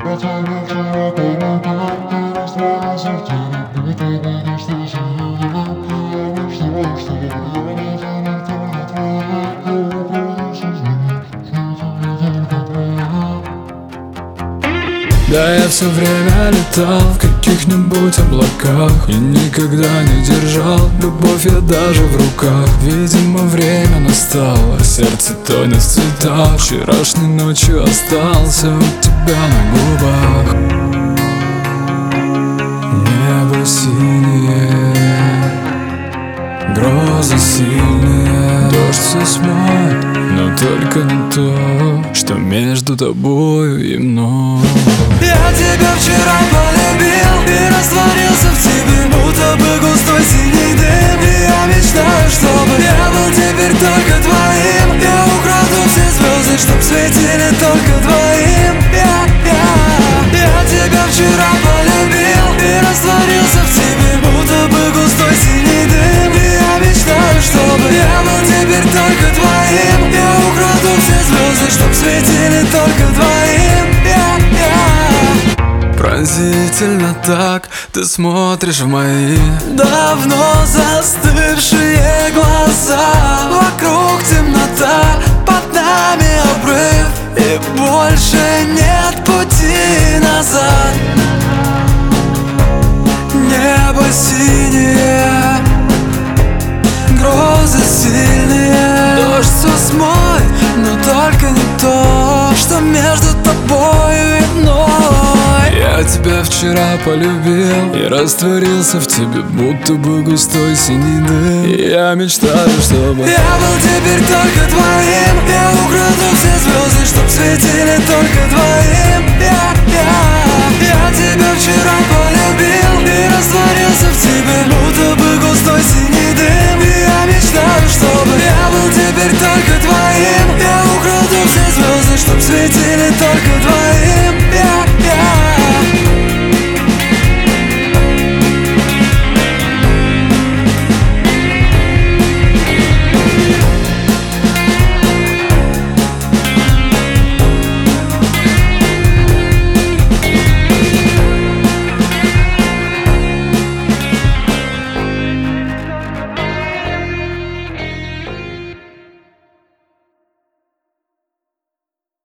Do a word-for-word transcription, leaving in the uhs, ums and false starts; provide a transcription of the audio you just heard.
Да, я все время летал в каких-нибудь облаках и никогда не держал любовь я даже в руках. Видимо, время настало, сердце тонет в цветах. Вчерашней ночью остался у тебя на губах. Небо синее, грозы сильные, дождь все смоет, но только не то, что между тобою и мной. Я тебя вчера полюбил и растворился в тебе, будто бы густой синий дым. И я мечтаю, чтобы я был теперь только твоим. Я украду все звезды, чтоб светили только твоим. Я, я, я тебя вчера полюбил и растворился в тебе, будто бы густой синий дым. И я мечтаю, чтобы я был теперь только твоим. Я украду все звезды, чтоб светили только твоим. Я, я. Пронзительно так ты смотришь в мои давно застывшие глаза. Вокруг темнота, под нами обрыв, и больше нет пути назад. Небо синее, грозы сильные, дождь все смоет, но только не то, что между тобою и мной. Я тебя вчера полюбил и растворился в тебе, будто бы густой синий дым. И я мечтаю, чтобы я был теперь только твоим. Я украду все звезды, чтоб светили только твоим. Я, я, я тебя вчера полюбил и растворился в тебе, будто бы густой синий дым. И я мечтаю, чтобы я был теперь только твоим. Я украду все звезды, чтоб светили только твоим.